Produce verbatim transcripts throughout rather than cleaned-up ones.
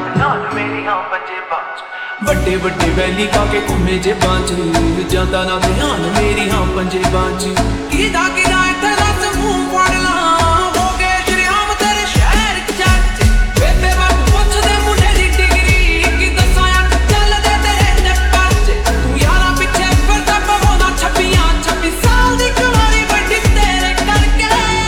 ਨਾਲ ਮੇਰੀਆਂ ਪੰਜੇ ਬਾਜ ਵੱਡੇ ਵੱਡੇ ਵੈਲੀ ਕਾ ਕੇ ਘੁੰਮੇ ਜੇ ਬਾਂਚ ਜਾਂਦਾ ਨਾ ਧਿਆਨ ਮੇਰੀ ਹਾਂ ਪੰਜੇ ਬਾਂਚ ਕਿਦਾ ਕਿਦਾ ਇੱਥੇ ਲੱਤ ਮੂੰਹ ਫੜ ਲਾਂ ਹੋ ਗਏ ਸ਼੍ਰੀਆਮ ਤੇਰੇ ਸ਼ਹਿਰ ਚੱਚ ਬੇਬੇ ਬਾਬੂ ਪੁੱਛਦੇ ਮੁੰਡੇ ਦੀ ਡਿਗਰੀ ਕੀ ਦੱਸਾਂ ਅੱਖ ਚੱਲਦੇ ਤੇਰੇ ਨੇ ਪਰਚ ਤੂੰ ਯਾਰਾਂ ਪਿੱਛੇ ਫਿਰਦਾ ਪਵਾਉਣਾ ਛੱਬੀਆਂ ਛੱਬੀ ਸਾਲ ਦੀ ਕੁਆਰੀ ਵੱਡੀ ਤੇਰੇ ਕਰਕੇ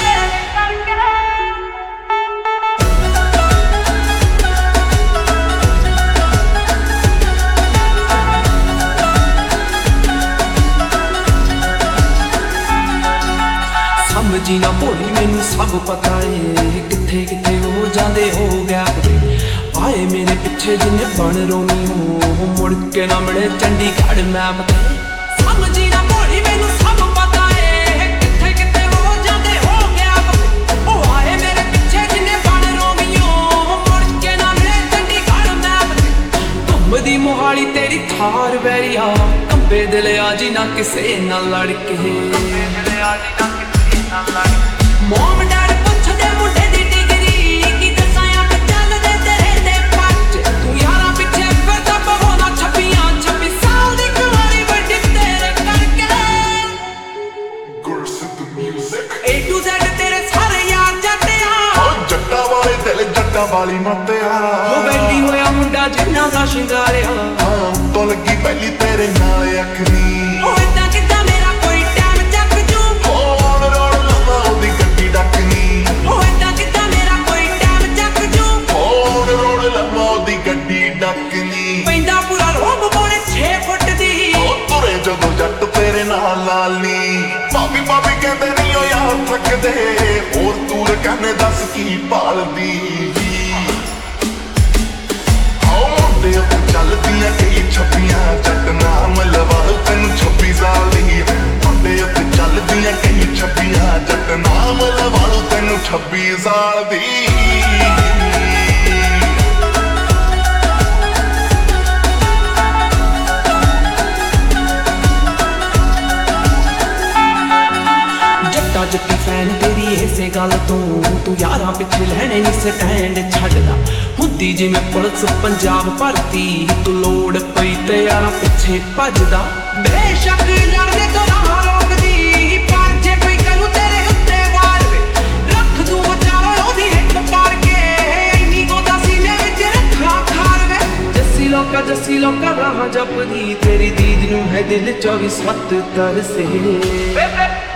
ਸਮਝੀ ਨਾ ਭੋਲੀ ਮੈਨੂੰ ਸਭ ਪਤਾ ਏ ਕਿੱਥੇ ਕਿੱਥੇ ਹੋ ਜਾਂਦੇ ਹੋ ਗਿਆ ਆਏ ਮੇਰੇ ਪਿੱਛੇ ਜਿੰਨੇ ਬਣ ਰੋਮੀ ਹੋ ਮੁੜ ਕੇ ਨਾ ਮਿਲੇ ਚੰਡੀਗੜ੍ਹ ਮੈਪ ਤੇ ਸਮਝੀ ਨਾ ਭੋਲੀ ਮੈਨੂੰ ਸਭ ਪਤਾ ਏ ਕਿੱਥੇ ਕਿੱਥੇ ਹੋ ਜਾਂਦੇ ਹੋ ਗਿਆ ਉਹ ਆਏ ਮੇਰੇ ਪਿੱਛੇ ਜਿੰਨੇ ਬਣ ਰੋਮੀ ਹੋ ਮੁੜ ਕੇ ਨਾ ਮਿਲੇ ਚੰਡੀਗੜ੍ਹ ਮੈਪ ਤੇ ਘੁੰਮਦੀ ਮੋਹਾਲੀ ਤੇਰੀ ਥਾਰ ਵੈਰੀਆ ਕੰਬੇ ਦਿਲ ਆ ਜੀ ਨਾ ਕਿਸੇ ਨਾਲ ਲੜ ਕੇ ਦਿਲ ਆ ਜੀ ਨਾ ਮੋਮ ਡੈਡ ਪੁੱਛਦੇ ਮੁੰਡੇ ਦੀ ਡਿਗਰੀ ਕੀ ਦੱਸਾਂ ਅੱਖ ਚੱਲਦੇ ਤੇਰੇ ਦੇ ਪੱਚ ਤੂੰ ਯਾਰਾਂ ਪਿੱਛੇ ਫਿਰਦਾ ਪਵਾਉਣਾ ਛੱਬੀਆਂ ਛੱਬੀ ਸਾਲ ਦੀ ਕੁਆਰੀ ਵੱਡੀ ਤੇਰੇ ਕਰਕੇ Gursidh music A to Z ਤੇਰੇ ਸਾਰੇ ਯਾਰ ਜੱਟਿਆ ਓ ਜੱਟਾਂ ਵਾਲੇ ਦਿਲ ਜੱਟਾਂ ਵਾਲੀ ਮੱਤਿਆ ਉਹ ਬੈਠੀ ਹੋਇਆ ਮੁੰਡਾ ਜਿੰਨਾ ਦਾ ਸ਼ਿੰਗਾਰਿਆ ਹਾਂ ਤੋਂ ਲੱਗੀ ਪਹਿਲੀ ਤੇਰੇ ਨਾਲ ਅੱਖਰੀ ਉਹ ਏਦਾਂ ਕਿੱਦਾਂ ਮੇਰਾ ਕੋਈ ਟਾਈਮ ਚੱਕ ਜੂ ਹੋਣ ਰੋਣ ਲਵਾਂ ਉਹਦੀ ਗੱਡੀ ਡੱਕਨੀ ਉਹ ਏਦਾਂ ਕਿੱਦਾਂ ਮੇਰਾ ਕੋਈ ਟਾਈਮ ਚੱਕ ਜੂ ਹੋਣ ਰੋਣ ਲਵਾਂ ਉਹਦੀ ਗੱਡੀ ਡੱਕਨੀ ਪੈਂਦਾ ਪੂਰਾ ਰੋਬ ਪੌਣੇ ਛੇ ਫੁੱਟ ਦੀ ਉਹ ਤੁਰੇ ਜਦੋਂ ਜੱਟ ਤੇਰੇ ਨਾਲ ਲਾਲੀ ਭਾਬੀ ਭਾਬੀ ਕਹਿੰਦੇ ਨਹੀਂ ਉਹ ਯਾਰ ਥੱਕਦੇ ਹੋਰ ਤੂਰ ਕਹਿੰਦੇ ਦੱਸ ਕੀ ਭਾਲਦੀ ਆਓ ਮੁੰਡੇ ਉੱਤੇ ਚੱਲਦੀਆਂ ਕਈ ਛੱਬੀਆਂ ਜੱਟ ਨਾਮ ਲਵਾ ਤੈਨੂੰ ਛੱਬੀ ਸਾਲ ਦੀ ਮੁੰਡੇ ਉੱਤੇ ਚੱਲਦੀਆਂ ਕਈ ਛੱਬੀਆਂ ਜੱਟ ਨਾਮ ਲਵਾ ਤੈਨੂੰ ਛੱਬੀ ਸਾਲ ਦੀ ਜੱਟਾ ਜੱਟੀ ਫੈਨ ਤੇਰੀ ਇਸੇ ਗੱਲ ਤੋਂ ਤੂੰ ਯਾਰਾਂ ਪਿੱਛੇ ਲੈਣੇ ਨਹੀਂ ਸਟੈਂਡ ਛੱਡਦਾ ਹੁੰਦੀ ਜਿਵੇਂ ਪੁਲਿਸ ਪੰਜਾਬ ਭਰਤੀ ਤੂੰ ਲੋੜ ਪਈ ਤੇ ਯਾਰਾਂ ਪਿੱਛੇ ਭੱਜਦਾ ਬੇਸ਼ੱਕ ਲੜਨੇ ਤੋਂ ਨਾ ਰੋਕਦੀ ਪਰ ਜੇ ਕੋਈ ਕਰੂ ਤੇਰੇ ਉੱਤੇ ਵਾਰ ਵੇ ਰੱਖ ਦੂੰ ਵਿਚਾਰੋ ਉਹਦੀ ਹਿੱਟ ਪਾੜ ਕੇ ਇੰਨੀ ਗੋਦਾ ਸੀਨੇ ਵਿੱਚ ਰੱਖਾ ਖਾਰ ਵੇ ਜੱਸੀ ਲੋਕਾ ਜੱਸੀ ਲੋਕਾ ਰਾਹ ਜਪਦੀ ਤੇਰੀ ਦੀਦ ਨੂੰ ਹੈ ਦਿਲ ਚੌਵੀ ਸੱਤ ਤਰਸੇ